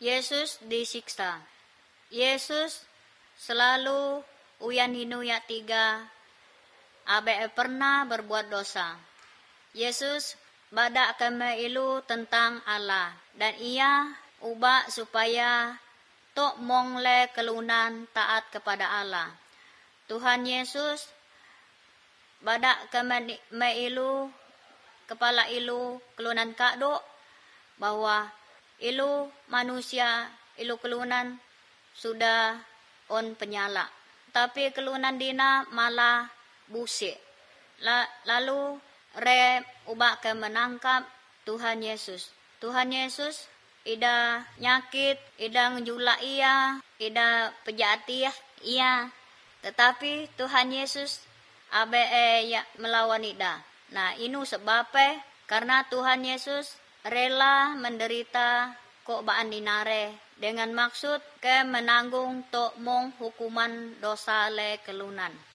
Yesus disiksa. Yesus selalu uyan hinuya tiga abe pernah berbuat dosa. Yesus badak keme ilu tentang Allah dan ia ubah supaya tok mongle kelunan taat kepada Allah. Tuhan Yesus badak keme ilu kepala ilu kelunan kado bahwa ilu manusia ilu kelunan sudah on penyala. Tapi kelunan dina malah busik. Lalu re ubah ke menangkap Tuhan Yesus. Tuhan Yesus ida nyakit, ida menjula ia, ida pejati ia. Tetapi Tuhan Yesus abe ya melawan ida. Nah, inu sebabnya karena Tuhan Yesus rela menderita kok baan dinare dengan maksud ke menanggung tok mong hukuman dosa le kelunan.